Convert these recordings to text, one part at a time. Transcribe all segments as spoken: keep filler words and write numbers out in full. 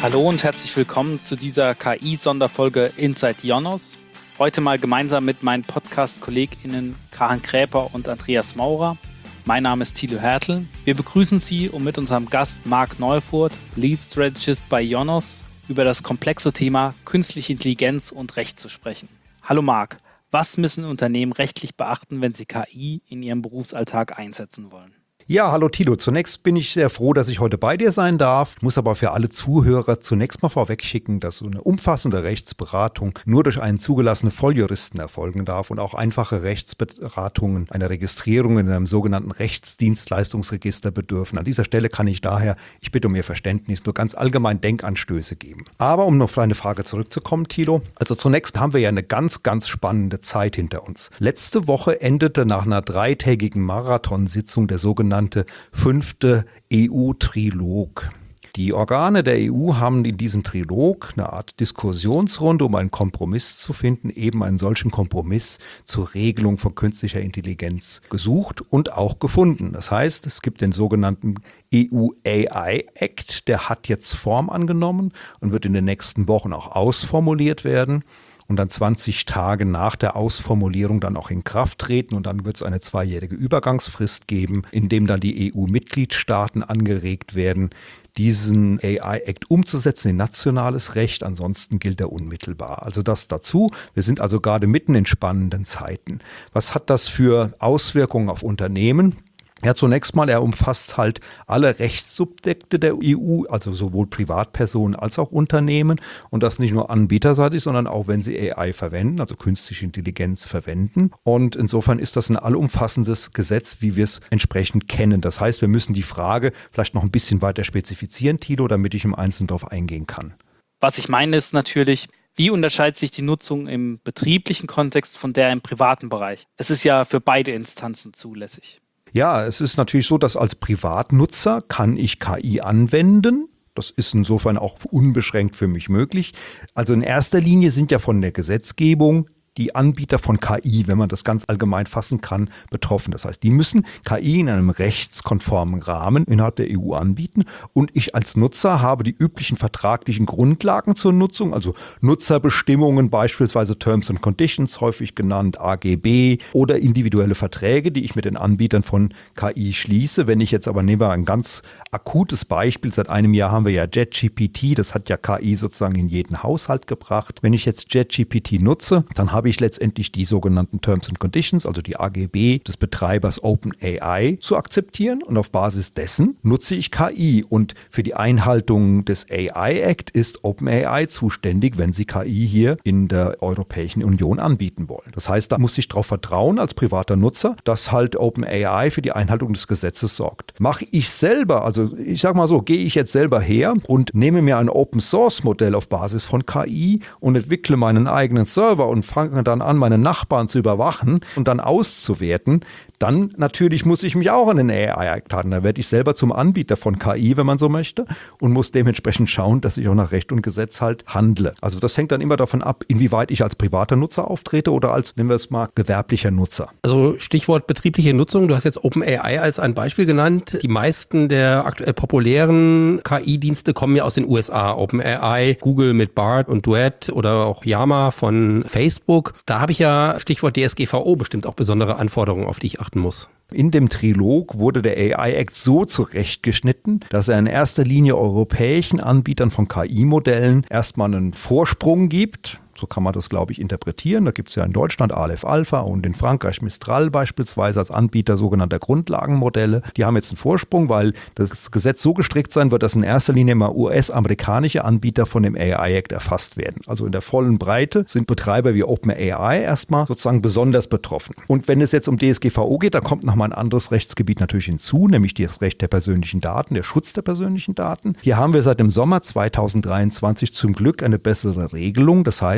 Hallo und herzlich willkommen zu dieser K I-Sonderfolge Inside Ionos. Heute mal gemeinsam mit meinen Podcast-KollegInnen Karin Kräper und Andreas Maurer. Mein Name ist Thilo Hertel. Wir begrüßen Sie, um mit unserem Gast Marc Neufurt, Lead Strategist bei Ionos, über das komplexe Thema künstliche Intelligenz und Recht zu sprechen. Hallo Marc, was müssen Unternehmen rechtlich beachten, wenn sie K I in ihrem Berufsalltag einsetzen wollen? Ja, hallo Thilo. Zunächst bin ich sehr froh, dass ich heute bei dir sein darf. Muss aber für alle Zuhörer zunächst mal vorwegschicken, dass so eine umfassende Rechtsberatung nur durch einen zugelassenen Volljuristen erfolgen darf und auch einfache Rechtsberatungen einer Registrierung in einem sogenannten Rechtsdienstleistungsregister bedürfen. An dieser Stelle kann ich daher, ich bitte um Ihr Verständnis, nur ganz allgemein Denkanstöße geben. Aber um noch auf deine Frage zurückzukommen, Thilo, also zunächst haben wir ja eine ganz, ganz spannende Zeit hinter uns. Letzte Woche endete nach einer dreitägigen Marathonsitzung der sogenannte fünfte E U-Trilog. Die Organe der E U haben in diesem Trilog eine Art Diskussionsrunde, um einen Kompromiss zu finden, eben einen solchen Kompromiss zur Regelung von künstlicher Intelligenz gesucht und auch gefunden. Das heißt, es gibt den sogenannten E U A I Act, der hat jetzt Form angenommen und wird in den nächsten Wochen auch ausformuliert werden. Und dann zwanzig Tage nach der Ausformulierung dann auch in Kraft treten. Und dann wird es eine zweijährige Übergangsfrist geben, in dem dann die E U-Mitgliedstaaten angeregt werden, diesen A I-Act umzusetzen in nationales Recht. Ansonsten gilt er unmittelbar. Also das dazu. Wir sind also gerade mitten in spannenden Zeiten. Was hat das für Auswirkungen auf Unternehmen? Ja, zunächst mal, er umfasst halt alle Rechtssubjekte der E U, also sowohl Privatpersonen als auch Unternehmen und das nicht nur anbieterseitig, sondern auch, wenn sie A I verwenden, also künstliche Intelligenz verwenden. Und insofern ist das ein allumfassendes Gesetz, wie wir es entsprechend kennen. Das heißt, wir müssen die Frage vielleicht noch ein bisschen weiter spezifizieren, Thilo, damit ich im Einzelnen darauf eingehen kann. Was ich meine ist natürlich, wie unterscheidet sich die Nutzung im betrieblichen Kontext von der im privaten Bereich? Es ist ja für beide Instanzen zulässig. Ja, es ist natürlich so, dass als Privatnutzer kann ich K I anwenden. Das ist insofern auch unbeschränkt für mich möglich. Also in erster Linie sind ja von der Gesetzgebung die Anbieter von K I, wenn man das ganz allgemein fassen kann, betroffen. Das heißt, die müssen K I in einem rechtskonformen Rahmen innerhalb der E U anbieten und ich als Nutzer habe die üblichen vertraglichen Grundlagen zur Nutzung, also Nutzerbestimmungen, beispielsweise Terms and Conditions, häufig genannt A G B oder individuelle Verträge, die ich mit den Anbietern von K I schließe. Wenn ich jetzt aber nehmen wir ein ganz akutes Beispiel, seit einem Jahr haben wir ja JetGPT, das hat ja K I sozusagen in jeden Haushalt gebracht. Wenn ich jetzt JetGPT nutze, dann habe ich letztendlich die sogenannten Terms and Conditions, also die A G B des Betreibers OpenAI zu akzeptieren und auf Basis dessen nutze ich K I und für die Einhaltung des A I Act ist OpenAI zuständig, wenn sie K I hier in der Europäischen Union anbieten wollen. Das heißt, da muss ich darauf vertrauen als privater Nutzer, dass halt OpenAI für die Einhaltung des Gesetzes sorgt. Mache ich selber, also ich sage mal so, gehe ich jetzt selber her und nehme mir ein Open-Source-Modell auf Basis von K I und entwickle meinen eigenen Server und fange dann an, meine Nachbarn zu überwachen und dann auszuwerten, dann natürlich muss ich mich auch an den A I Act halten. Da werde ich selber zum Anbieter von K I, wenn man so möchte, und muss dementsprechend schauen, dass ich auch nach Recht und Gesetz halt handle. Also das hängt dann immer davon ab, inwieweit ich als privater Nutzer auftrete oder als, nennen wir es mal, gewerblicher Nutzer. Also Stichwort betriebliche Nutzung. Du hast jetzt OpenAI als ein Beispiel genannt. Die meisten der aktuell populären K I-Dienste kommen ja aus den U S A. OpenAI, Google mit Bard und Duet oder auch Llama von Facebook. Da habe ich ja, Stichwort D S G V O, bestimmt auch besondere Anforderungen, auf die ich achten muss. In dem Trilog wurde der A I Act so zurechtgeschnitten, dass er in erster Linie europäischen Anbietern von K I-Modellen erstmal einen Vorsprung gibt. So kann man das, glaube ich, interpretieren. Da gibt es ja in Deutschland Aleph Alpha und in Frankreich Mistral beispielsweise als Anbieter sogenannter Grundlagenmodelle. Die haben jetzt einen Vorsprung, weil das Gesetz so gestrickt sein wird, dass in erster Linie immer U S-amerikanische Anbieter von dem A I Act erfasst werden. Also in der vollen Breite sind Betreiber wie OpenAI erstmal sozusagen besonders betroffen. Und wenn es jetzt um D S G V O geht, da kommt nochmal ein anderes Rechtsgebiet natürlich hinzu, nämlich das Recht der persönlichen Daten, der Schutz der persönlichen Daten. Hier haben wir seit dem Sommer zweitausenddreiundzwanzig zum Glück eine bessere Regelung. Das heißt,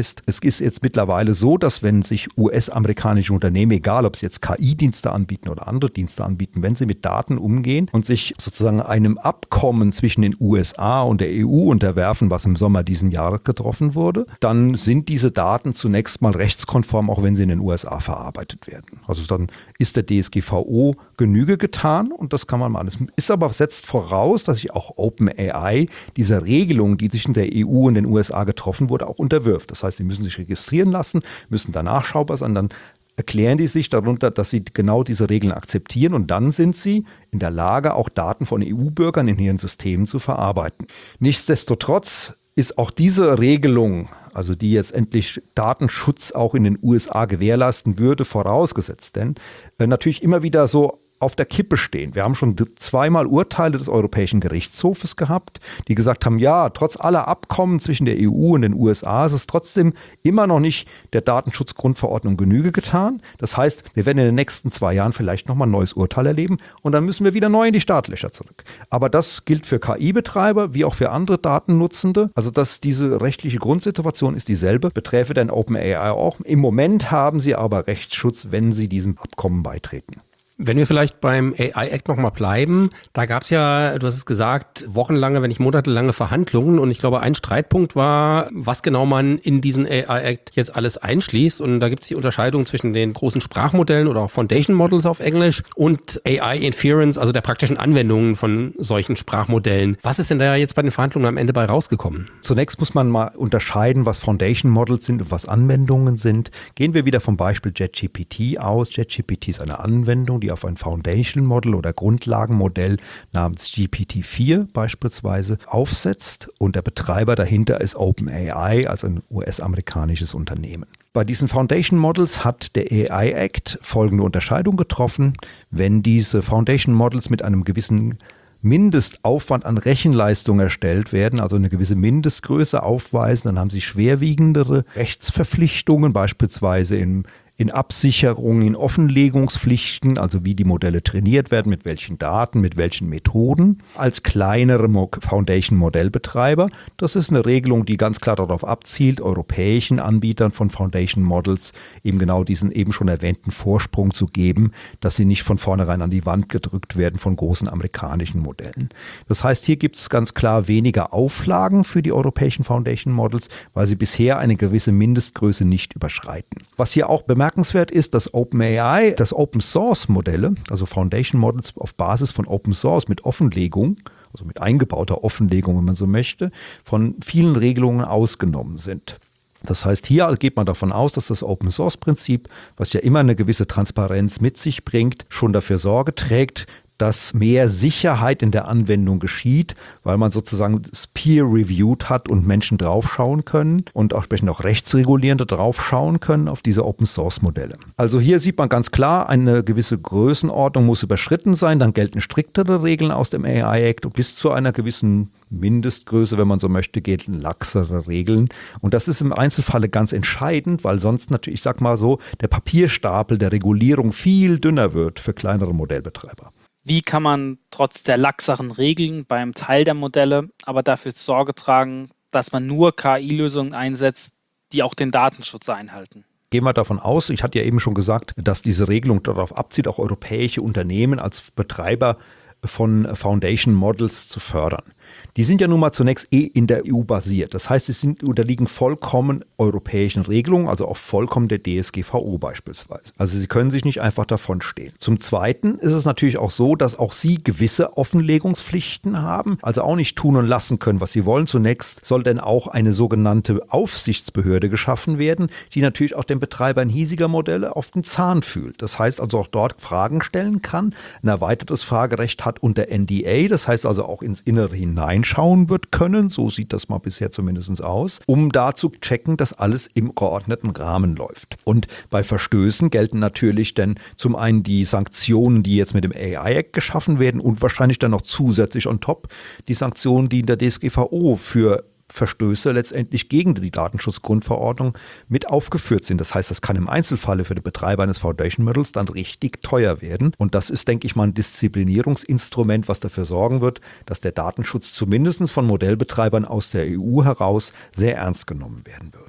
heißt, es ist jetzt mittlerweile so, dass wenn sich U S-amerikanische Unternehmen, egal ob sie jetzt K I-Dienste anbieten oder andere Dienste anbieten, wenn sie mit Daten umgehen und sich sozusagen einem Abkommen zwischen den U S A und der E U unterwerfen, was im Sommer diesen Jahres getroffen wurde, dann sind diese Daten zunächst mal rechtskonform, auch wenn sie in den U S A verarbeitet werden. Also dann ist der D S G V O Genüge getan und das kann man mal. Das ist aber setzt voraus, dass sich auch OpenAI dieser Regelung, die zwischen der E U und den U S A getroffen wurde, auch unterwirft. Das heißt, sie müssen sich registrieren lassen, müssen da nachschaubar sein, dann erklären die sich darunter, dass sie genau diese Regeln akzeptieren und dann sind sie in der Lage, auch Daten von E U-Bürgern in ihren Systemen zu verarbeiten. Nichtsdestotrotz ist auch diese Regelung, also die jetzt endlich Datenschutz auch in den U S A gewährleisten würde, vorausgesetzt, denn äh, natürlich immer wieder so auf der Kippe stehen. Wir haben schon zweimal Urteile des Europäischen Gerichtshofes gehabt, die gesagt haben, ja, trotz aller Abkommen zwischen der E U und den U S A ist es trotzdem immer noch nicht der Datenschutzgrundverordnung Genüge getan. Das heißt, wir werden in den nächsten zwei Jahren vielleicht nochmal ein neues Urteil erleben und dann müssen wir wieder neu in die Startlöcher zurück. Aber das gilt für K I-Betreiber wie auch für andere Datennutzende. Also dass diese rechtliche Grundsituation ist dieselbe, beträfe dann OpenAI auch. Im Moment haben sie aber Rechtsschutz, wenn sie diesem Abkommen beitreten. Wenn wir vielleicht beim A I-Act nochmal bleiben, da gab es ja, du hast es gesagt, wochenlange, wenn nicht monatelange Verhandlungen und ich glaube, ein Streitpunkt war, was genau man in diesen A I-Act jetzt alles einschließt und da gibt es die Unterscheidung zwischen den großen Sprachmodellen oder auch Foundation Models auf Englisch und A I-Inference, also der praktischen Anwendungen von solchen Sprachmodellen. Was ist denn da jetzt bei den Verhandlungen am Ende bei rausgekommen? Zunächst muss man mal unterscheiden, was Foundation Models sind und was Anwendungen sind. Gehen wir wieder vom Beispiel JetGPT aus. JetGPT ist eine Anwendung, die auf ein Foundation Model oder Grundlagenmodell namens G P T vier beispielsweise aufsetzt und der Betreiber dahinter ist OpenAI, also ein U S-amerikanisches Unternehmen. Bei diesen Foundation Models hat der A I-Act folgende Unterscheidung getroffen. Wenn diese Foundation Models mit einem gewissen Mindestaufwand an Rechenleistung erstellt werden, also eine gewisse Mindestgröße aufweisen, dann haben sie schwerwiegendere Rechtsverpflichtungen, beispielsweise im in Absicherung, in Offenlegungspflichten, also wie die Modelle trainiert werden, mit welchen Daten, mit welchen Methoden, als kleinere Foundation-Modellbetreiber. Das ist eine Regelung, die ganz klar darauf abzielt, europäischen Anbietern von Foundation Models eben genau diesen eben schon erwähnten Vorsprung zu geben, dass sie nicht von vornherein an die Wand gedrückt werden von großen amerikanischen Modellen. Das heißt, hier gibt es ganz klar weniger Auflagen für die europäischen Foundation Models, weil sie bisher eine gewisse Mindestgröße nicht überschreiten. Was hier auch bemerkt Bemerkenswert ist, dass OpenAI, das Open Source Modelle, also Foundation Models auf Basis von Open Source mit Offenlegung, also mit eingebauter Offenlegung, wenn man so möchte, von vielen Regelungen ausgenommen sind. Das heißt, hier geht man davon aus, dass das Open Source Prinzip, was ja immer eine gewisse Transparenz mit sich bringt, schon dafür Sorge trägt, dass mehr Sicherheit in der Anwendung geschieht, weil man sozusagen das peer-reviewed hat und Menschen draufschauen können und auch entsprechend auch Rechtsregulierende draufschauen können auf diese Open-Source-Modelle. Also hier sieht man ganz klar, eine gewisse Größenordnung muss überschritten sein, dann gelten striktere Regeln aus dem A I-Act und bis zu einer gewissen Mindestgröße, wenn man so möchte, gelten laxere Regeln. Und das ist im Einzelfalle ganz entscheidend, weil sonst natürlich, ich sag mal so, der Papierstapel der Regulierung viel dünner wird für kleinere Modellbetreiber. Wie kann man trotz der laxeren Regeln beim Teil der Modelle aber dafür Sorge tragen, dass man nur K I-Lösungen einsetzt, die auch den Datenschutz einhalten? Gehen wir davon aus, ich hatte ja eben schon gesagt, dass diese Regelung darauf abzielt, auch europäische Unternehmen als Betreiber von Foundation Models zu fördern. Die sind ja nun mal zunächst eh in der E U basiert. Das heißt, sie sind, unterliegen vollkommen europäischen Regelungen, also auch vollkommen der D S G V O beispielsweise. Also sie können sich nicht einfach davon stehlen. Zum Zweiten ist es natürlich auch so, dass auch sie gewisse Offenlegungspflichten haben, also auch nicht tun und lassen können, was sie wollen. Zunächst soll denn auch eine sogenannte Aufsichtsbehörde geschaffen werden, die natürlich auch den Betreibern hiesiger Modelle auf den Zahn fühlt. Das heißt also auch dort Fragen stellen kann, ein erweitertes Fragerecht hat unter N D A, das heißt also auch ins Innere hineinschauen wird können, so sieht das mal bisher zumindest aus, um da zu checken, dass alles im geordneten Rahmen läuft. Und bei Verstößen gelten natürlich dann zum einen die Sanktionen, die jetzt mit dem A I-Act geschaffen werden und wahrscheinlich dann noch zusätzlich on top die Sanktionen, die in der D S G V O für Verstöße letztendlich gegen die Datenschutzgrundverordnung mit aufgeführt sind. Das heißt, das kann im Einzelfalle für den Betreiber eines Foundation Models dann richtig teuer werden. Und das ist, denke ich mal, ein Disziplinierungsinstrument, was dafür sorgen wird, dass der Datenschutz zumindest von Modellbetreibern aus der E U heraus sehr ernst genommen werden wird.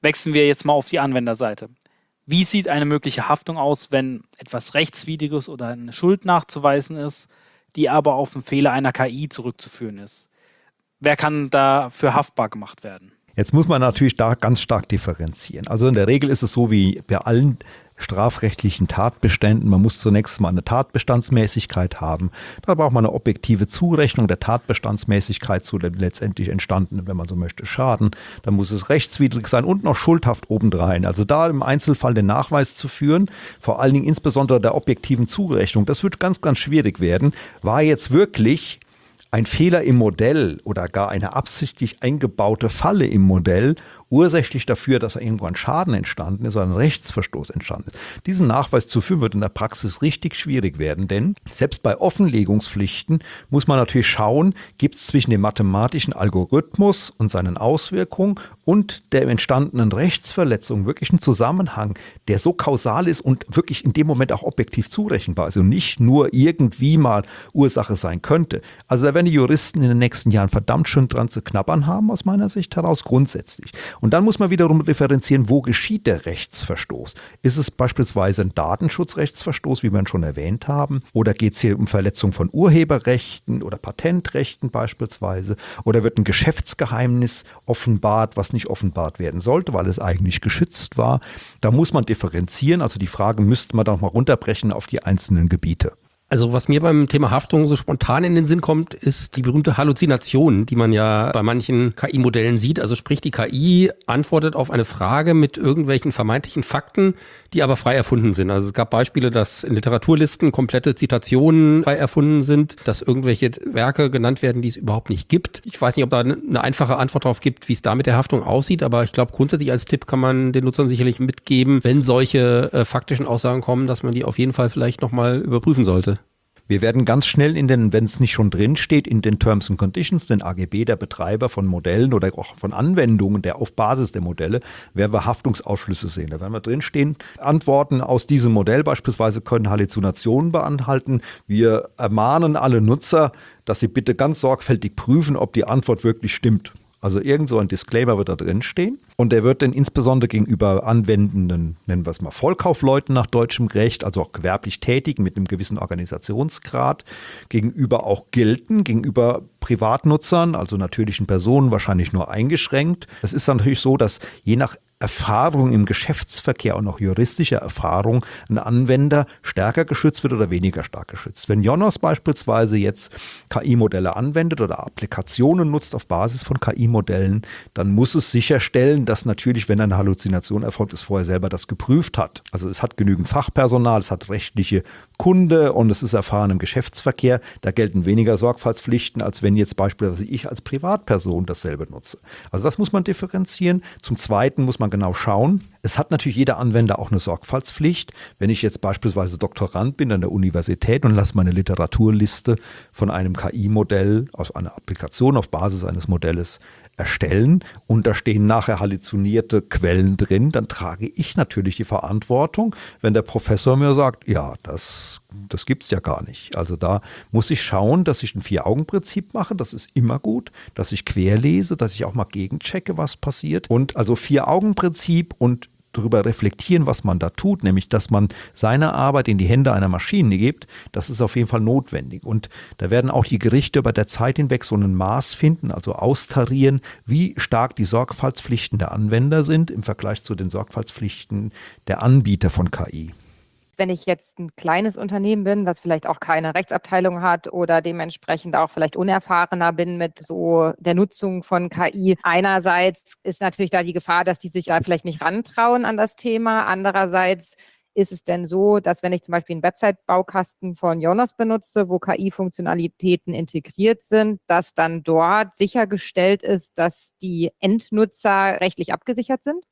Wechseln wir jetzt mal auf die Anwenderseite. Wie sieht eine mögliche Haftung aus, wenn etwas Rechtswidriges oder eine Schuld nachzuweisen ist, die aber auf einen Fehler einer K I zurückzuführen ist? Wer kann dafür haftbar gemacht werden? Jetzt muss man natürlich da ganz stark differenzieren. Also in der Regel ist es so wie bei allen strafrechtlichen Tatbeständen. Man muss zunächst mal eine Tatbestandsmäßigkeit haben. Da braucht man eine objektive Zurechnung der Tatbestandsmäßigkeit zu dem letztendlich entstandenen, wenn man so möchte, Schaden. Dann muss es rechtswidrig sein und noch schuldhaft obendrein. Also da im Einzelfall den Nachweis zu führen, vor allen Dingen insbesondere der objektiven Zurechnung, das wird ganz, ganz schwierig werden. War jetzt wirklich ein Fehler im Modell oder gar eine absichtlich eingebaute Falle im Modell ursächlich dafür, dass irgendwo ein Schaden entstanden ist oder ein Rechtsverstoß entstanden ist. Diesen Nachweis zu führen wird in der Praxis richtig schwierig werden, denn selbst bei Offenlegungspflichten muss man natürlich schauen, gibt es zwischen dem mathematischen Algorithmus und seinen Auswirkungen und der entstandenen Rechtsverletzung wirklich einen Zusammenhang, der so kausal ist und wirklich in dem Moment auch objektiv zurechenbar ist und nicht nur irgendwie mal Ursache sein könnte. Also da werden die Juristen in den nächsten Jahren verdammt schön dran zu knabbern haben, aus meiner Sicht heraus grundsätzlich. Und dann muss man wiederum differenzieren, wo geschieht der Rechtsverstoß? Ist es beispielsweise ein Datenschutzrechtsverstoß, wie wir ihn schon erwähnt haben? Oder geht es hier um Verletzung von Urheberrechten oder Patentrechten beispielsweise? Oder wird ein Geschäftsgeheimnis offenbart, was nicht offenbart werden sollte, weil es eigentlich geschützt war? Da muss man differenzieren. Also die Frage müsste man dann mal runterbrechen auf die einzelnen Gebiete. Also was mir beim Thema Haftung so spontan in den Sinn kommt, ist die berühmte Halluzination, die man ja bei manchen K I-Modellen sieht. Also sprich, die K I antwortet auf eine Frage mit irgendwelchen vermeintlichen Fakten, die aber frei erfunden sind. Also es gab Beispiele, dass in Literaturlisten komplette Zitationen frei erfunden sind, dass irgendwelche Werke genannt werden, die es überhaupt nicht gibt. Ich weiß nicht, ob da eine einfache Antwort darauf gibt, wie es da mit der Haftung aussieht, aber ich glaube, grundsätzlich als Tipp kann man den Nutzern sicherlich mitgeben, wenn solche äh, faktischen Aussagen kommen, dass man die auf jeden Fall vielleicht nochmal überprüfen sollte. Wir werden ganz schnell in den, wenn es nicht schon drin steht, in den Terms and Conditions, den A G B der Betreiber von Modellen oder auch von Anwendungen, der auf Basis der Modelle, werden wir Haftungsausschlüsse sehen. Da werden wir drinstehen, Antworten aus diesem Modell beispielsweise können Halluzinationen beinhalten. Wir ermahnen alle Nutzer, dass sie bitte ganz sorgfältig prüfen, ob die Antwort wirklich stimmt. Also irgend so ein Disclaimer wird da drin stehen und der wird dann insbesondere gegenüber anwendenden, nennen wir es mal Vollkaufleuten nach deutschem Recht, also auch gewerblich Tätigen mit einem gewissen Organisationsgrad, gegenüber auch gelten, gegenüber Privatnutzern, also natürlichen Personen wahrscheinlich nur eingeschränkt. Es ist dann natürlich so, dass je nach Erfahrung im Geschäftsverkehr und auch juristische Erfahrung ein Anwender stärker geschützt wird oder weniger stark geschützt. Wenn Yonos beispielsweise jetzt K I-Modelle anwendet oder Applikationen nutzt auf Basis von K I-Modellen, dann muss es sicherstellen, dass natürlich, wenn eine Halluzination erfolgt, es vorher selber das geprüft hat. Also es hat genügend Fachpersonal, es hat rechtliche Kunde und es ist erfahren im Geschäftsverkehr. Da gelten weniger Sorgfaltspflichten, als wenn jetzt beispielsweise ich als Privatperson dasselbe nutze. Also das muss man differenzieren. Zum Zweiten muss man genau schauen. Es hat natürlich jeder Anwender auch eine Sorgfaltspflicht. Wenn ich jetzt beispielsweise Doktorand bin an der Universität und lasse meine Literaturliste von einem K I-Modell aus einer Applikation auf Basis eines Modells erstellen und da stehen nachher halluzinierte Quellen drin, dann trage ich natürlich die Verantwortung, wenn der Professor mir sagt, ja, das, das gibt es ja gar nicht. Also da muss ich schauen, dass ich ein Vier-Augen-Prinzip mache, das ist immer gut, dass ich querlese, dass ich auch mal gegenchecke, was passiert und also Vier-Augen-Prinzip und darüber reflektieren, was man da tut, nämlich, dass man seine Arbeit in die Hände einer Maschine gibt, das ist auf jeden Fall notwendig. Und da werden auch die Gerichte über der Zeit hinweg so ein Maß finden, also austarieren, wie stark die Sorgfaltspflichten der Anwender sind im Vergleich zu den Sorgfaltspflichten der Anbieter von K I. Wenn ich jetzt ein kleines Unternehmen bin, was vielleicht auch keine Rechtsabteilung hat oder dementsprechend auch vielleicht unerfahrener bin mit so der Nutzung von K I. Einerseits ist natürlich da die Gefahr, dass die sich da vielleicht nicht rantrauen an das Thema. Andererseits ist es denn so, dass wenn ich zum Beispiel einen Website-Baukasten von Yonos benutze, wo K I-Funktionalitäten integriert sind, dass dann dort sichergestellt ist, dass die Endnutzer rechtlich abgesichert sind?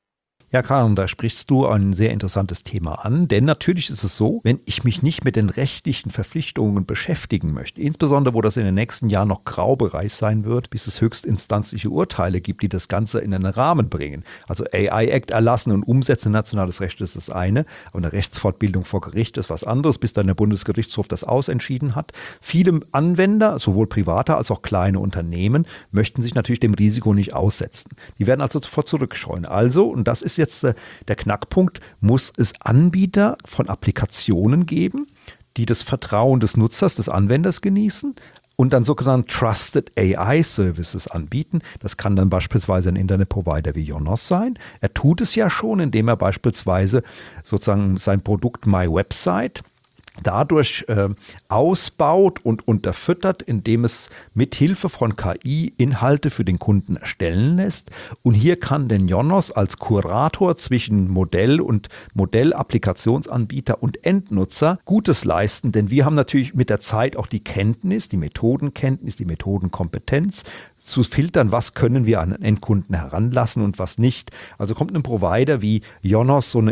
Ja, Karin, da sprichst du ein sehr interessantes Thema an, denn natürlich ist es so, wenn ich mich nicht mit den rechtlichen Verpflichtungen beschäftigen möchte, insbesondere wo das in den nächsten Jahren noch Graubereich sein wird, bis es höchstinstanzliche Urteile gibt, die das Ganze in einen Rahmen bringen. Also A I-Act erlassen und umsetzen nationales Recht ist das eine, aber eine Rechtsfortbildung vor Gericht ist was anderes, bis dann der Bundesgerichtshof das ausentschieden hat. Viele Anwender, sowohl private als auch kleine Unternehmen, möchten sich natürlich dem Risiko nicht aussetzen. Die werden also sofort zurückscheuen. Also, und das ist jetzt äh, der Knackpunkt, muss es Anbieter von Applikationen geben, die das Vertrauen des Nutzers, des Anwenders genießen und dann sogenannte Trusted A I-Services anbieten. Das kann dann beispielsweise ein Internetprovider wie Yonos sein. Er tut es ja schon, indem er beispielsweise sozusagen sein Produkt My Website dadurch äh, ausbaut und unterfüttert, indem es mit Hilfe von K I Inhalte für den Kunden erstellen lässt. Und hier kann denn Yonos als Kurator zwischen Modell und Modellapplikationsanbieter und Endnutzer Gutes leisten, denn wir haben natürlich mit der Zeit auch die Kenntnis, die Methodenkenntnis, die Methodenkompetenz, zu filtern, was können wir an Endkunden heranlassen und was nicht. Also kommt einem Provider wie Yonos so eine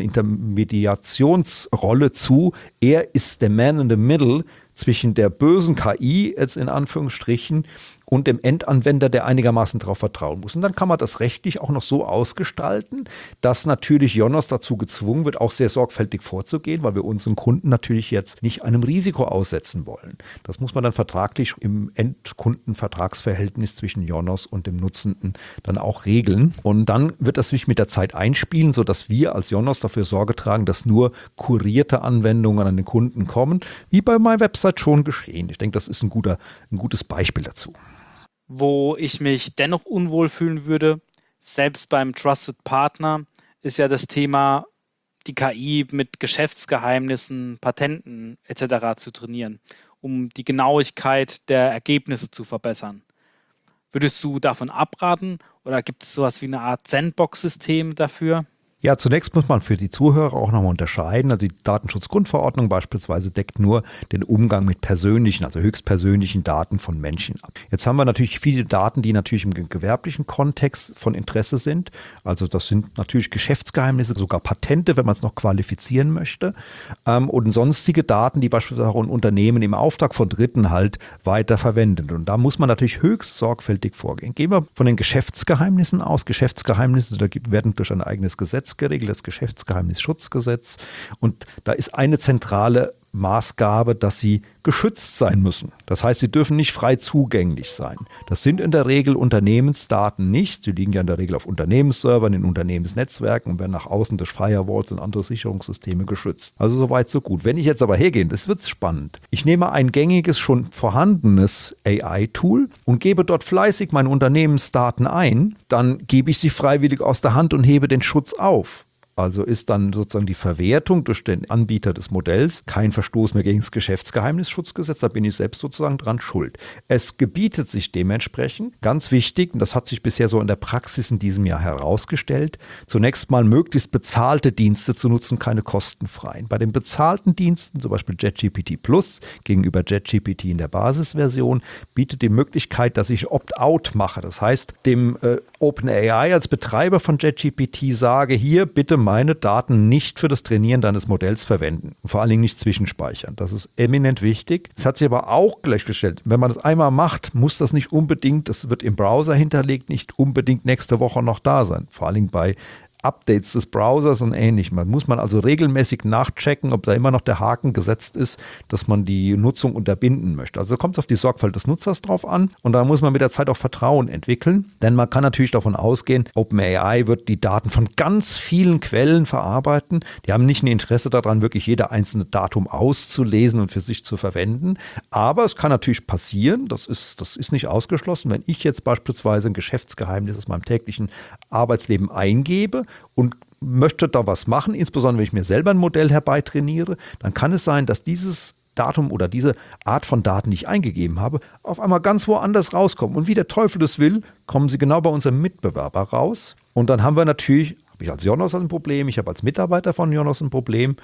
Intermediationsrolle zu. Er ist der Man in the Middle zwischen der bösen K I, jetzt in Anführungsstrichen, und dem Endanwender, der einigermaßen darauf vertrauen muss. Und dann kann man das rechtlich auch noch so ausgestalten, dass natürlich Yonos dazu gezwungen wird, auch sehr sorgfältig vorzugehen, weil wir unseren Kunden natürlich jetzt nicht einem Risiko aussetzen wollen. Das muss man dann vertraglich im Endkundenvertragsverhältnis zwischen Yonos und dem Nutzenden dann auch regeln. Und dann wird das sich mit der Zeit einspielen, sodass wir als Yonos dafür Sorge tragen, dass nur kurierte Anwendungen an den Kunden kommen, wie bei My Website schon geschehen. Ich denke, das ist ein, guter, ein gutes Beispiel dazu. Wo ich mich dennoch unwohl fühlen würde, selbst beim Trusted Partner, ist ja das Thema, die K I mit Geschäftsgeheimnissen, Patenten et cetera zu trainieren, um die Genauigkeit der Ergebnisse zu verbessern. Würdest du davon abraten oder gibt es sowas wie eine Art Sandbox-System dafür? Ja, zunächst muss man für die Zuhörer auch nochmal unterscheiden. Also die Datenschutzgrundverordnung beispielsweise deckt nur den Umgang mit persönlichen, also höchstpersönlichen Daten von Menschen ab. Jetzt haben wir natürlich viele Daten, die natürlich im gewerblichen Kontext von Interesse sind. Also das sind natürlich Geschäftsgeheimnisse, sogar Patente, wenn man es noch qualifizieren möchte. Und sonstige Daten, die beispielsweise auch ein Unternehmen im Auftrag von Dritten halt weiter verwendet. Und da muss man natürlich höchst sorgfältig vorgehen. Gehen wir von den Geschäftsgeheimnissen aus. Geschäftsgeheimnisse, da werden durch ein eigenes Gesetz geregelt, das Geschäftsgeheimnisschutzgesetz. Und da ist eine zentrale Maßgabe, dass sie geschützt sein müssen. Das heißt, sie dürfen nicht frei zugänglich sein. Das sind in der Regel Unternehmensdaten nicht. Sie liegen ja in der Regel auf Unternehmensservern, in Unternehmensnetzwerken und werden nach außen durch Firewalls und andere Sicherungssysteme geschützt. Also soweit so gut. Wenn ich jetzt aber hergehe, das wird spannend. Ich nehme ein gängiges, schon vorhandenes A I-Tool und gebe dort fleißig meine Unternehmensdaten ein, dann gebe ich sie freiwillig aus der Hand und hebe den Schutz auf. Also ist dann sozusagen die Verwertung durch den Anbieter des Modells kein Verstoß mehr gegen das Geschäftsgeheimnisschutzgesetz, da bin ich selbst sozusagen dran schuld. Es gebietet sich dementsprechend, ganz wichtig, und das hat sich bisher so in der Praxis in diesem Jahr herausgestellt, zunächst mal möglichst bezahlte Dienste zu nutzen, keine kostenfreien. Bei den bezahlten Diensten, zum Beispiel JetGPT Plus gegenüber JetGPT in der Basisversion, bietet die Möglichkeit, dass ich Opt-out mache. Das heißt, dem äh, OpenAI als Betreiber von JetGPT sage, hier bitte meine Daten nicht für das Trainieren deines Modells verwenden. Und vor allen Dingen nicht zwischenspeichern. Das ist eminent wichtig. Es hat sich aber auch gleichgestellt. Wenn man das einmal macht, muss das nicht unbedingt, das wird im Browser hinterlegt, nicht unbedingt nächste Woche noch da sein. Vor allen Dingen bei Updates des Browsers und ähnlichem. Man muss man also regelmäßig nachchecken, ob da immer noch der Haken gesetzt ist, dass man die Nutzung unterbinden möchte. Also kommt es auf die Sorgfalt des Nutzers drauf an und da muss man mit der Zeit auch Vertrauen entwickeln, denn man kann natürlich davon ausgehen, OpenAI wird die Daten von ganz vielen Quellen verarbeiten. Die haben nicht ein Interesse daran, wirklich jeder einzelne Datum auszulesen und für sich zu verwenden, aber es kann natürlich passieren, das ist, das ist nicht ausgeschlossen, wenn ich jetzt beispielsweise ein Geschäftsgeheimnis aus meinem täglichen Arbeitsleben eingebe und möchte da was machen, insbesondere wenn ich mir selber ein Modell herbeitrainiere, dann kann es sein, dass dieses Datum oder diese Art von Daten, die ich eingegeben habe, auf einmal ganz woanders rauskommen. Und wie der Teufel das will, kommen sie genau bei unserem Mitbewerber raus. Und dann haben wir natürlich, habe ich als Yonos ein Problem, ich habe als Mitarbeiter von Yonos ein Problem.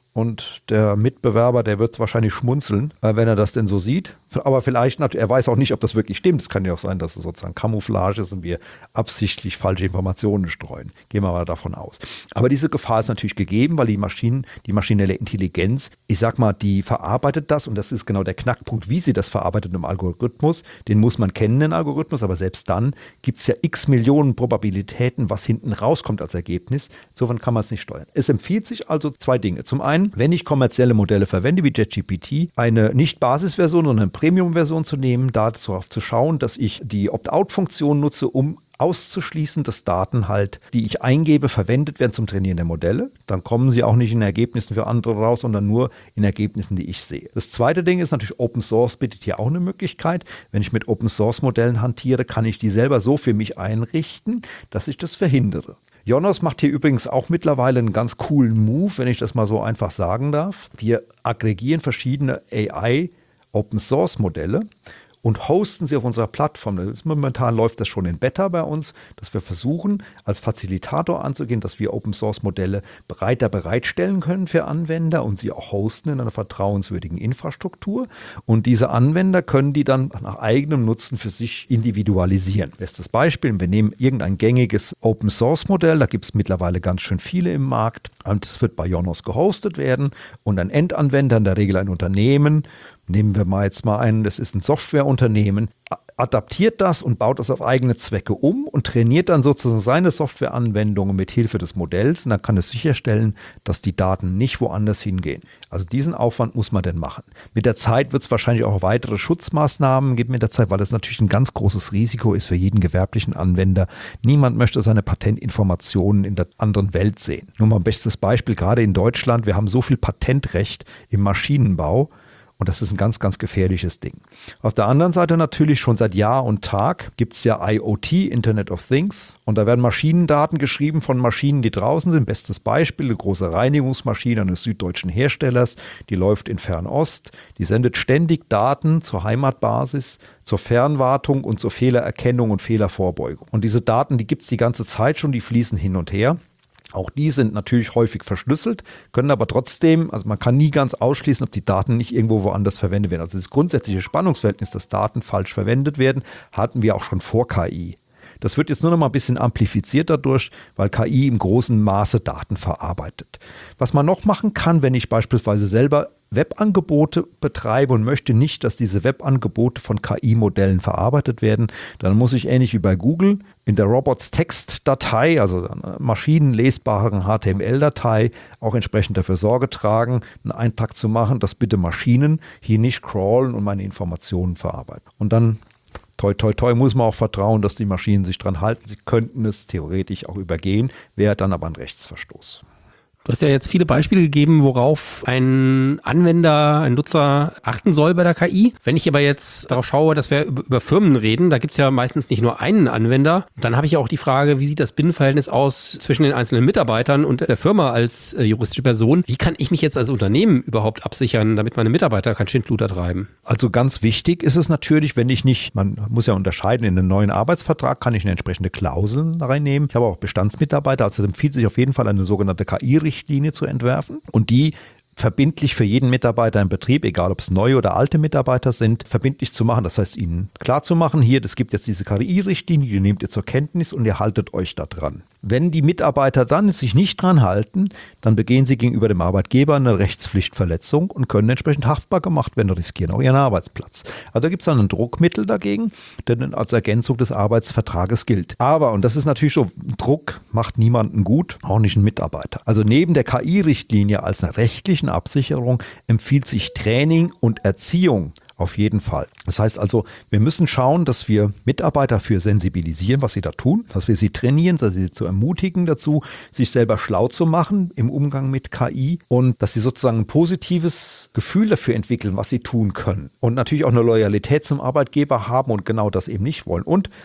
Und der Mitbewerber, der wird wahrscheinlich schmunzeln, wenn er das denn so sieht. Aber vielleicht, er weiß auch nicht, ob das wirklich stimmt. Es kann ja auch sein, dass es sozusagen Camouflage ist und wir absichtlich falsche Informationen streuen. Gehen wir mal davon aus. Aber diese Gefahr ist natürlich gegeben, weil die Maschinen, die maschinelle Intelligenz, ich sag mal, die verarbeitet das und das ist genau der Knackpunkt, wie sie das verarbeitet im Algorithmus. Den muss man kennen, den Algorithmus, aber selbst dann gibt es ja x Millionen Probabilitäten, was hinten rauskommt als Ergebnis. Insofern kann man es nicht steuern. Es empfiehlt sich also zwei Dinge. Zum einen, wenn ich kommerzielle Modelle verwende, wie ChatGPT, eine nicht Basisversion, sondern eine Premium-Version zu nehmen, darauf zu schauen, dass ich die Opt-out-Funktion nutze, um auszuschließen, dass Daten halt, die ich eingebe, verwendet werden zum Trainieren der Modelle. Dann kommen sie auch nicht in Ergebnissen für andere raus, sondern nur in Ergebnissen, die ich sehe. Das zweite Ding ist natürlich, Open Source bietet hier auch eine Möglichkeit. Wenn ich mit Open Source Modellen hantiere, kann ich die selber so für mich einrichten, dass ich das verhindere. Yonos macht hier übrigens auch mittlerweile einen ganz coolen Move, wenn ich das mal so einfach sagen darf. Wir aggregieren verschiedene A I-Open-Source-Modelle und hosten sie auf unserer Plattform. Momentan läuft das schon in Beta bei uns, dass wir versuchen, als Facilitator anzugehen, dass wir Open-Source-Modelle breiter bereitstellen können für Anwender und sie auch hosten in einer vertrauenswürdigen Infrastruktur. Und diese Anwender können die dann nach eigenem Nutzen für sich individualisieren. Bestes Beispiel, wir nehmen irgendein gängiges Open-Source-Modell, da gibt es mittlerweile ganz schön viele im Markt und es wird bei Yonos gehostet werden und ein Endanwender, in der Regel ein Unternehmen, nehmen wir mal jetzt mal einen, das ist ein Softwareunternehmen, adaptiert das und baut das auf eigene Zwecke um und trainiert dann sozusagen seine Softwareanwendungen mit Hilfe des Modells und dann kann es sicherstellen, dass die Daten nicht woanders hingehen. Also diesen Aufwand muss man denn machen. Mit der Zeit wird es wahrscheinlich auch weitere Schutzmaßnahmen geben mit der Zeit, weil das natürlich ein ganz großes Risiko ist für jeden gewerblichen Anwender. Niemand möchte seine Patentinformationen in der anderen Welt sehen. Nur mal ein bestes Beispiel, gerade in Deutschland, wir haben so viel Patentrecht im Maschinenbau. Und das ist ein ganz, ganz gefährliches Ding. Auf der anderen Seite natürlich schon seit Jahr und Tag gibt es ja I O T, Internet of Things. Und da werden Maschinendaten geschrieben von Maschinen, die draußen sind. Bestes Beispiel, eine große Reinigungsmaschine eines süddeutschen Herstellers. Die läuft in Fernost. Die sendet ständig Daten zur Heimatbasis, zur Fernwartung und zur Fehlererkennung und Fehlervorbeugung. Und diese Daten, die gibt es die ganze Zeit schon, die fließen hin und her. Auch die sind natürlich häufig verschlüsselt, können aber trotzdem, also man kann nie ganz ausschließen, ob die Daten nicht irgendwo woanders verwendet werden. Also das grundsätzliche Spannungsverhältnis, dass Daten falsch verwendet werden, hatten wir auch schon vor K I. Das wird jetzt nur noch mal ein bisschen amplifiziert dadurch, weil K I im großen Maße Daten verarbeitet. Was man noch machen kann, wenn ich beispielsweise selber Webangebote betreibe und möchte nicht, dass diese Webangebote von K I-Modellen verarbeitet werden, dann muss ich ähnlich wie bei Google in der Robots-Text-Datei, also einer maschinenlesbaren H T M L-Datei, auch entsprechend dafür Sorge tragen, einen Eintrag zu machen, dass bitte Maschinen hier nicht crawlen und meine Informationen verarbeiten. Und dann toi, toi, toi, muss man auch vertrauen, dass die Maschinen sich dran halten. Sie könnten es theoretisch auch übergehen, wäre dann aber ein Rechtsverstoß. Du hast ja jetzt viele Beispiele gegeben, worauf ein Anwender, ein Nutzer achten soll bei der K I. Wenn ich aber jetzt darauf schaue, dass wir über, über Firmen reden, da gibt es ja meistens nicht nur einen Anwender. Dann habe ich ja auch die Frage, wie sieht das Binnenverhältnis aus zwischen den einzelnen Mitarbeitern und der Firma als äh, juristische Person? Wie kann ich mich jetzt als Unternehmen überhaupt absichern, damit meine Mitarbeiter kein Schindluder treiben? Also ganz wichtig ist es natürlich, wenn ich nicht, man muss ja unterscheiden, in einen neuen Arbeitsvertrag kann ich eine entsprechende Klauseln reinnehmen. Ich habe auch Bestandsmitarbeiter, also empfiehlt sich auf jeden Fall eine sogenannte K I-Richtlinie zu entwerfen und die verbindlich für jeden Mitarbeiter im Betrieb, egal ob es neue oder alte Mitarbeiter sind, verbindlich zu machen. Das heißt, ihnen klar zu machen, hier, es gibt jetzt diese K I-Richtlinie, die nehmt ihr zur Kenntnis und ihr haltet euch da dran. Wenn die Mitarbeiter dann sich nicht dran halten, dann begehen sie gegenüber dem Arbeitgeber eine Rechtspflichtverletzung und können entsprechend haftbar gemacht werden und riskieren auch ihren Arbeitsplatz. Also da gibt es dann ein Druckmittel dagegen, der dann als Ergänzung des Arbeitsvertrages gilt. Aber, und das ist natürlich so, Druck macht niemanden gut, auch nicht einen Mitarbeiter. Also neben der K I-Richtlinie als einer rechtlichen Absicherung empfiehlt sich Training und Erziehung auf jeden Fall. Das heißt also, wir müssen schauen, dass wir Mitarbeiter dafür sensibilisieren, was sie da tun, dass wir sie trainieren, dass sie zu ermutigen dazu, sich selber schlau zu machen im Umgang mit K I und dass sie sozusagen ein positives Gefühl dafür entwickeln, was sie tun können. Und natürlich auch eine Loyalität zum Arbeitgeber haben und genau das eben nicht wollen. Und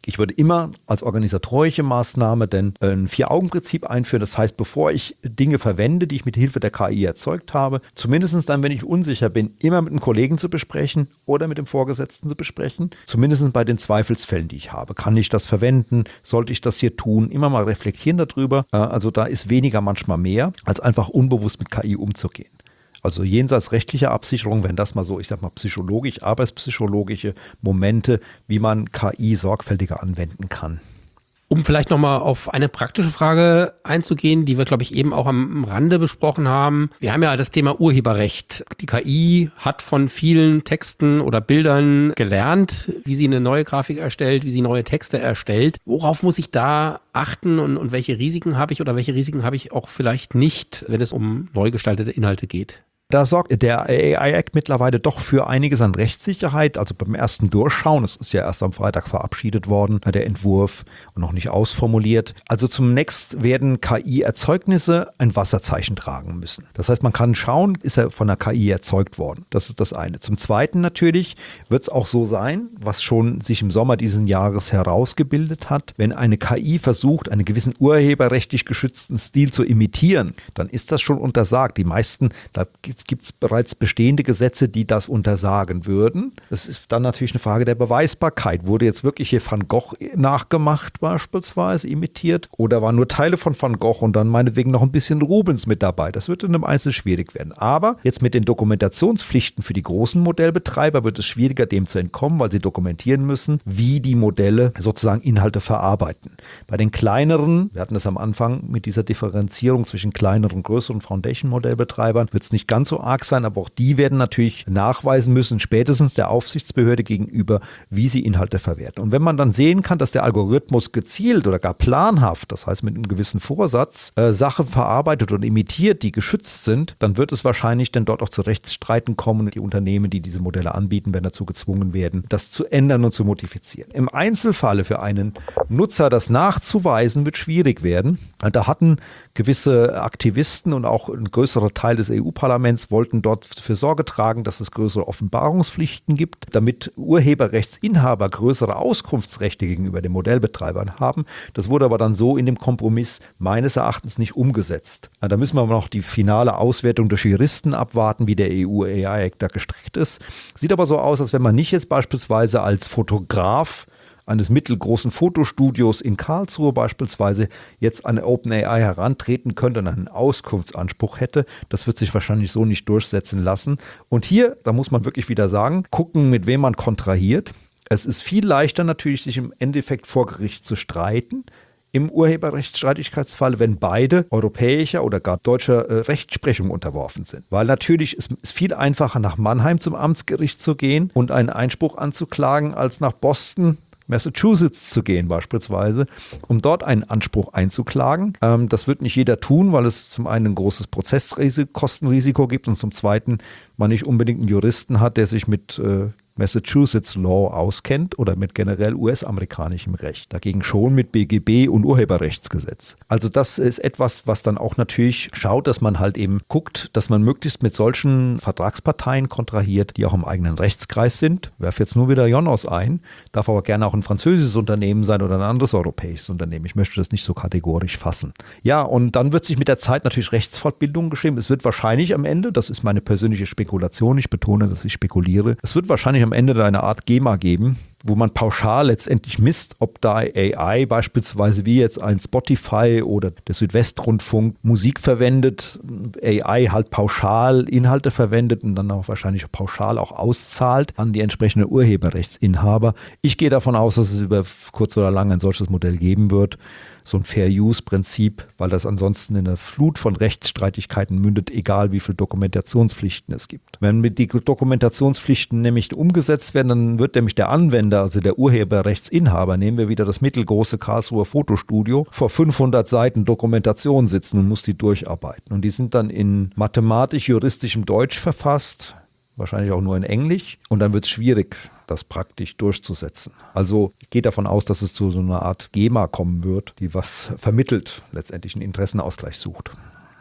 Ich würde immer als organisatorische Maßnahme denn ein Vier-Augen-Prinzip einführen. Das heißt, bevor ich Dinge verwende, die ich mit Hilfe der K I erzeugt habe, zumindest dann, wenn ich unsicher bin, immer mit einem Kollegen zu besprechen oder mit dem Vorgesetzten zu besprechen. Zumindest bei den Zweifelsfällen, die ich habe. Kann ich das verwenden? Sollte ich das hier tun? Immer mal reflektieren darüber. Also da ist weniger manchmal mehr, als einfach unbewusst mit K I umzugehen. Also jenseits rechtlicher Absicherung, wenn das mal so, ich sag mal, psychologisch, arbeitspsychologische Momente, wie man K I sorgfältiger anwenden kann. Um vielleicht nochmal auf eine praktische Frage einzugehen, die wir, glaube ich, eben auch am Rande besprochen haben. Wir haben ja das Thema Urheberrecht. Die K I hat von vielen Texten oder Bildern gelernt, wie sie eine neue Grafik erstellt, wie sie neue Texte erstellt. Worauf muss ich da achten und, und welche Risiken habe ich oder welche Risiken habe ich auch vielleicht nicht, wenn es um neu gestaltete Inhalte geht? Da sorgt der A I-Act mittlerweile doch für einiges an Rechtssicherheit. Also beim ersten Durchschauen, es ist ja erst am Freitag verabschiedet worden, der Entwurf, und noch nicht ausformuliert. Also zunächst werden K I-Erzeugnisse ein Wasserzeichen tragen müssen. Das heißt, man kann schauen, ist er von der K I erzeugt worden. Das ist das eine. Zum Zweiten natürlich wird es auch so sein, was schon sich im Sommer diesen Jahres herausgebildet hat, wenn eine K I versucht, einen gewissen urheberrechtlich geschützten Stil zu imitieren, dann ist das schon untersagt. Die meisten, da gibt es bereits bestehende Gesetze, die das untersagen würden. Es ist dann natürlich eine Frage der Beweisbarkeit. Wurde jetzt wirklich hier Van Gogh nachgemacht beispielsweise, imitiert? Oder waren nur Teile von Van Gogh und dann meinetwegen noch ein bisschen Rubens mit dabei? Das wird in einem Einzelnen schwierig werden. Aber jetzt mit den Dokumentationspflichten für die großen Modellbetreiber wird es schwieriger, dem zu entkommen, weil sie dokumentieren müssen, wie die Modelle sozusagen Inhalte verarbeiten. Bei den kleineren, wir hatten das am Anfang mit dieser Differenzierung zwischen kleineren und größeren Foundation-Modellbetreibern, wird es nicht ganz so arg sein, aber auch die werden natürlich nachweisen müssen, spätestens der Aufsichtsbehörde gegenüber, wie sie Inhalte verwerten. Und wenn man dann sehen kann, dass der Algorithmus gezielt oder gar planhaft, das heißt mit einem gewissen Vorsatz, äh, Sachen verarbeitet und imitiert, die geschützt sind, dann wird es wahrscheinlich dann dort auch zu Rechtsstreiten kommen und die Unternehmen, die diese Modelle anbieten, werden dazu gezwungen werden, das zu ändern und zu modifizieren. Im Einzelfalle für einen Nutzer das nachzuweisen, wird schwierig werden. Da hatten gewisse Aktivisten und auch ein größerer Teil des E U-Parlaments wollten dort für Sorge tragen, dass es größere Offenbarungspflichten gibt, damit Urheberrechtsinhaber größere Auskunftsrechte gegenüber den Modellbetreibern haben. Das wurde aber dann so in dem Kompromiss meines Erachtens nicht umgesetzt. Da müssen wir aber noch die finale Auswertung durch Juristen abwarten, wie der E U-A I-Act da gestrickt ist. Sieht aber so aus, als wenn man nicht jetzt beispielsweise als Fotograf eines mittelgroßen Fotostudios in Karlsruhe beispielsweise jetzt an OpenAI herantreten könnte und einen Auskunftsanspruch hätte. Das wird sich wahrscheinlich so nicht durchsetzen lassen. Und hier, da muss man wirklich wieder sagen, gucken, mit wem man kontrahiert. Es ist viel leichter natürlich, sich im Endeffekt vor Gericht zu streiten, im Urheberrechtsstreitigkeitsfall, wenn beide europäischer oder gar deutscher äh, Rechtsprechung unterworfen sind. Weil natürlich ist es viel einfacher, nach Mannheim zum Amtsgericht zu gehen und einen Einspruch anzuklagen, als nach Boston, Massachusetts zu gehen beispielsweise, um dort einen Anspruch einzuklagen. Ähm, das wird nicht jeder tun, weil es zum einen ein großes Prozesskostenrisiko gibt und zum zweiten man nicht unbedingt einen Juristen hat, der sich mit äh, Massachusetts Law auskennt oder mit generell U S-amerikanischem Recht. Dagegen schon mit B G B und Urheberrechtsgesetz. Also das ist etwas, was dann auch natürlich schaut, dass man halt eben guckt, dass man möglichst mit solchen Vertragsparteien kontrahiert, die auch im eigenen Rechtskreis sind. Ich werfe jetzt nur wieder Jonos ein, darf aber gerne auch ein französisches Unternehmen sein oder ein anderes europäisches Unternehmen. Ich möchte das nicht so kategorisch fassen. Ja, und dann wird sich mit der Zeit natürlich Rechtsfortbildung geschrieben. Es wird wahrscheinlich am Ende, das ist meine persönliche Spekulation, ich betone, dass ich spekuliere, es wird wahrscheinlich am Ende da eine Art GEMA geben, wo man pauschal letztendlich misst, ob da A I beispielsweise wie jetzt ein Spotify oder der Südwestrundfunk Musik verwendet, A I halt pauschal Inhalte verwendet und dann auch wahrscheinlich pauschal auch auszahlt an die entsprechenden Urheberrechtsinhaber. Ich gehe davon aus, dass es über kurz oder lang ein solches Modell geben wird. So ein Fair-Use-Prinzip, weil das ansonsten in einer Flut von Rechtsstreitigkeiten mündet, egal wie viele Dokumentationspflichten es gibt. Wenn die Dokumentationspflichten nämlich umgesetzt werden, dann wird nämlich der Anwender, also der Urheberrechtsinhaber, nehmen wir wieder das mittelgroße Karlsruher Fotostudio, vor fünfhundert Seiten Dokumentation sitzen und muss die durcharbeiten. Und die sind dann in mathematisch-juristischem Deutsch verfasst, wahrscheinlich auch nur in Englisch, und dann wird es schwierig, das praktisch durchzusetzen. Also ich gehe davon aus, dass es zu so einer Art GEMA kommen wird, die was vermittelt, letztendlich einen Interessenausgleich sucht.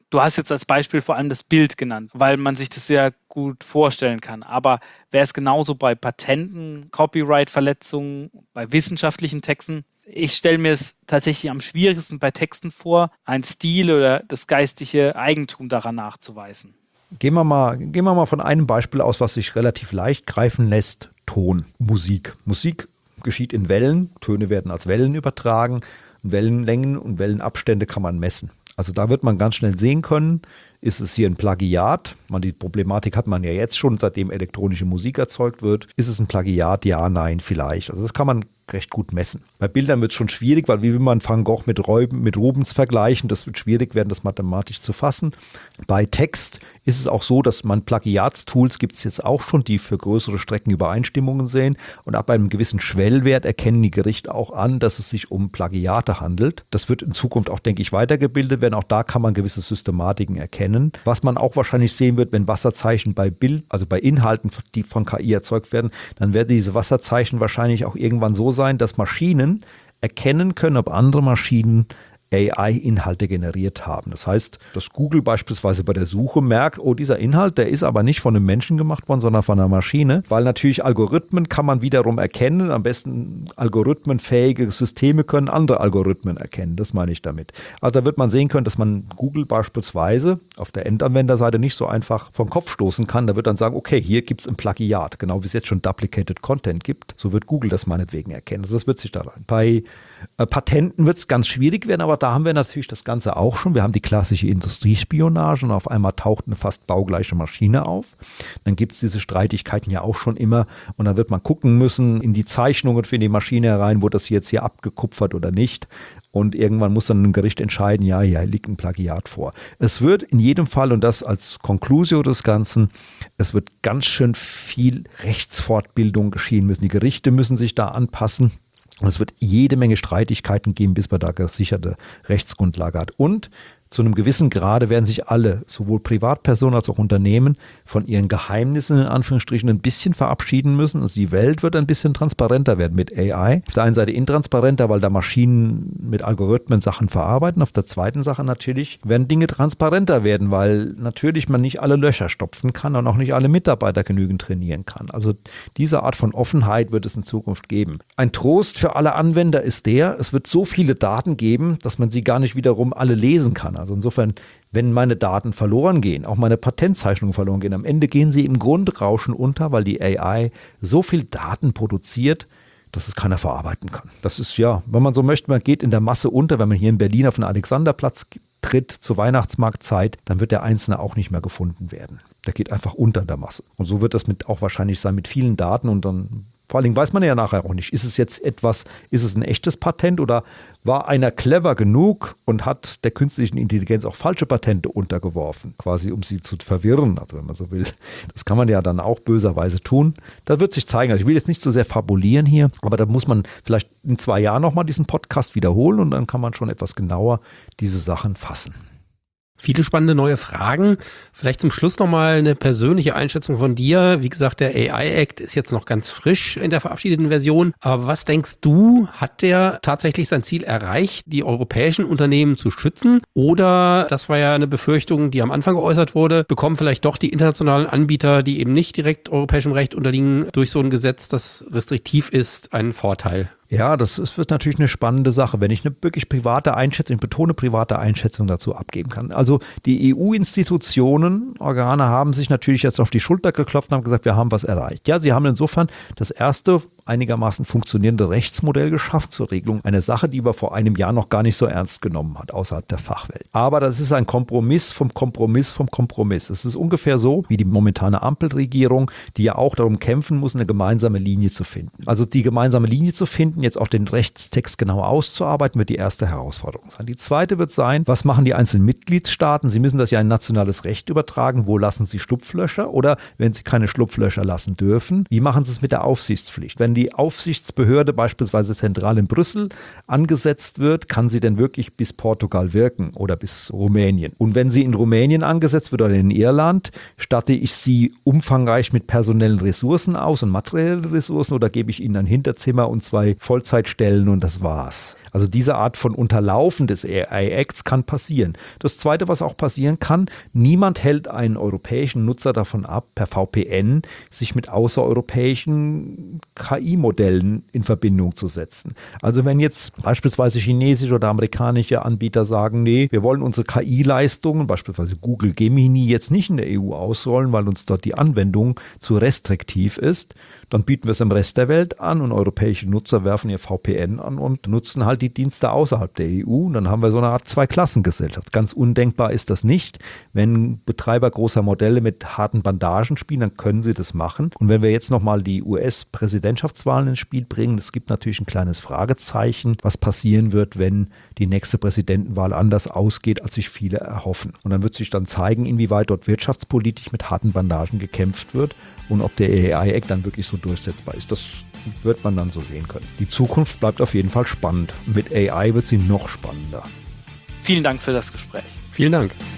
Du hast jetzt als Beispiel vor allem das Bild genannt, weil man sich das ja gut vorstellen kann. Aber wäre es genauso bei Patenten, Copyright-Verletzungen, bei wissenschaftlichen Texten? Ich stelle mir es tatsächlich am schwierigsten bei Texten vor, einen Stil oder das geistige Eigentum daran nachzuweisen. Gehen wir mal, gehen wir mal von einem Beispiel aus, was sich relativ leicht greifen lässt. Ton, Musik. Musik geschieht in Wellen, Töne werden als Wellen übertragen, Wellenlängen und Wellenabstände kann man messen. Also da wird man ganz schnell sehen können, ist es hier ein Plagiat? Man, die Problematik hat man ja jetzt schon, seitdem elektronische Musik erzeugt wird. Ist es ein Plagiat? Ja, nein, vielleicht. Also das kann man recht gut messen. Bei Bildern wird es schon schwierig, weil wie will man Van Gogh mit, Räuben, mit Rubens vergleichen? Das wird schwierig werden, das mathematisch zu fassen. Bei Text ist es auch so, dass man Plagiatstools gibt es jetzt auch schon, die für größere Strecken Übereinstimmungen sehen. Und ab einem gewissen Schwellwert erkennen die Gerichte auch an, dass es sich um Plagiate handelt. Das wird in Zukunft auch, denke ich, weitergebildet werden. Auch da kann man gewisse Systematiken erkennen. Was man auch wahrscheinlich sehen wird, wenn Wasserzeichen bei Bild, also bei Inhalten, die von K I erzeugt werden, dann werden diese Wasserzeichen wahrscheinlich auch irgendwann so sein, dass Maschinen erkennen können, ob andere Maschinen A I-Inhalte generiert haben. Das heißt, dass Google beispielsweise bei der Suche merkt, oh, dieser Inhalt, der ist aber nicht von einem Menschen gemacht worden, sondern von einer Maschine, weil natürlich Algorithmen kann man wiederum erkennen, am besten algorithmenfähige Systeme können andere Algorithmen erkennen, das meine ich damit. Also da wird man sehen können, dass man Google beispielsweise auf der Endanwenderseite nicht so einfach vom Kopf stoßen kann, da wird dann sagen, okay, hier gibt es ein Plagiat, genau wie es jetzt schon Duplicated Content gibt, so wird Google das meinetwegen erkennen. Also das wird sich da rein. Bei äh, Patenten wird es ganz schwierig werden, aber da haben wir natürlich das Ganze auch schon. Wir haben die klassische Industriespionage und auf einmal taucht eine fast baugleiche Maschine auf. Dann gibt es diese Streitigkeiten ja auch schon immer und dann wird man gucken müssen in die Zeichnungen für die Maschine herein, wurde das jetzt hier abgekupfert oder nicht. Und irgendwann muss dann ein Gericht entscheiden, ja, hier liegt ein Plagiat vor. Es wird in jedem Fall, und das als Conclusio des Ganzen, es wird ganz schön viel Rechtsfortbildung geschehen müssen. Die Gerichte müssen sich da anpassen. Und es wird jede Menge Streitigkeiten geben, bis man da gesicherte Rechtsgrundlage hat. Und zu einem gewissen Grade werden sich alle, sowohl Privatpersonen als auch Unternehmen, von ihren Geheimnissen in Anführungsstrichen ein bisschen verabschieden müssen. Also die Welt wird ein bisschen transparenter werden mit A I. Auf der einen Seite intransparenter, weil da Maschinen mit Algorithmen Sachen verarbeiten. Auf der zweiten Sache natürlich werden Dinge transparenter werden, weil natürlich man nicht alle Löcher stopfen kann und auch nicht alle Mitarbeiter genügend trainieren kann. Also diese Art von Offenheit wird es in Zukunft geben. Ein Trost für alle Anwender ist der, es wird so viele Daten geben, dass man sie gar nicht wiederum alle lesen kann. Also insofern, wenn meine Daten verloren gehen, auch meine Patentzeichnungen verloren gehen, am Ende gehen sie im Grundrauschen unter, weil die A I so viel Daten produziert, dass es keiner verarbeiten kann. Das ist ja, wenn man so möchte, man geht in der Masse unter. Wenn man hier in Berlin auf den Alexanderplatz tritt zur Weihnachtsmarktzeit, dann wird der Einzelne auch nicht mehr gefunden werden. Der geht einfach unter der Masse. Und so wird das mit auch wahrscheinlich sein mit vielen Daten und dann vor allen Dingen weiß man ja nachher auch nicht, ist es jetzt etwas, ist es ein echtes Patent oder war einer clever genug und hat der künstlichen Intelligenz auch falsche Patente untergeworfen, quasi um sie zu verwirren, also wenn man so will. Das kann man ja dann auch böserweise tun. Da wird sich zeigen, also ich will jetzt nicht so sehr fabulieren hier, aber da muss man vielleicht in zwei Jahren nochmal diesen Podcast wiederholen und dann kann man schon etwas genauer diese Sachen fassen. Viele spannende neue Fragen. Vielleicht zum Schluss nochmal eine persönliche Einschätzung von dir. Wie gesagt, der A I-Act ist jetzt noch ganz frisch in der verabschiedeten Version. Aber was denkst du, hat der tatsächlich sein Ziel erreicht, die europäischen Unternehmen zu schützen? Oder, das war ja eine Befürchtung, die am Anfang geäußert wurde, bekommen vielleicht doch die internationalen Anbieter, die eben nicht direkt europäischem Recht unterliegen, durch so ein Gesetz, das restriktiv ist, einen Vorteil? Ja, das ist, wird natürlich eine spannende Sache, wenn ich eine wirklich private Einschätzung, ich betone private Einschätzung dazu abgeben kann. Also die E U-Institutionen, Organe haben sich natürlich jetzt auf die Schulter geklopft und haben gesagt, wir haben was erreicht. Ja, sie haben insofern das erste einigermaßen funktionierende Rechtsmodell geschaffen zur Regelung einer Sache, die man vor einem Jahr noch gar nicht so ernst genommen hat, außerhalb der Fachwelt. Aber das ist ein Kompromiss vom Kompromiss vom Kompromiss. Es ist ungefähr so wie die momentane Ampelregierung, die ja auch darum kämpfen muss, eine gemeinsame Linie zu finden. Also die gemeinsame Linie zu finden, jetzt auch den Rechtstext genau auszuarbeiten, wird die erste Herausforderung sein. Die zweite wird sein, was machen die einzelnen Mitgliedstaaten? Sie müssen das ja in nationales Recht übertragen. Wo lassen sie Schlupflöcher? Oder wenn sie keine Schlupflöcher lassen dürfen, wie machen sie es mit der Aufsichtspflicht? Wenn die Aufsichtsbehörde beispielsweise zentral in Brüssel angesetzt wird, kann sie denn wirklich bis Portugal wirken oder bis Rumänien? Und wenn sie in Rumänien angesetzt wird oder in Irland, statte ich sie umfangreich mit personellen Ressourcen aus und materiellen Ressourcen oder gebe ich ihnen ein Hinterzimmer und zwei Vollzeitstellen und das war's? Also diese Art von Unterlaufen des A I-Acts kann passieren. Das Zweite, was auch passieren kann, niemand hält einen europäischen Nutzer davon ab, per V P N sich mit außereuropäischen K I-Modellen in Verbindung zu setzen. Also wenn jetzt beispielsweise chinesische oder amerikanische Anbieter sagen, nee, wir wollen unsere K I-Leistungen, beispielsweise Google Gemini, jetzt nicht in der E U ausrollen, weil uns dort die Anwendung zu restriktiv ist, dann bieten wir es im Rest der Welt an und europäische Nutzer werfen ihr V P N an und nutzen halt die Dienste außerhalb der E U. Und dann haben wir so eine Art Zweiklassengesellschaft. Ganz undenkbar ist das nicht. Wenn Betreiber großer Modelle mit harten Bandagen spielen, dann können sie das machen. Und wenn wir jetzt nochmal die U S-Präsidentschaftswahlen ins Spiel bringen, es gibt natürlich ein kleines Fragezeichen, was passieren wird, wenn die nächste Präsidentenwahl anders ausgeht, als sich viele erhoffen. Und dann wird sich dann zeigen, inwieweit dort wirtschaftspolitisch mit harten Bandagen gekämpft wird und ob der A I-Act dann wirklich so durchsetzbar ist. Das wird man dann so sehen können. Die Zukunft bleibt auf jeden Fall spannend. Mit A I wird sie noch spannender. Vielen Dank für das Gespräch. Vielen Dank.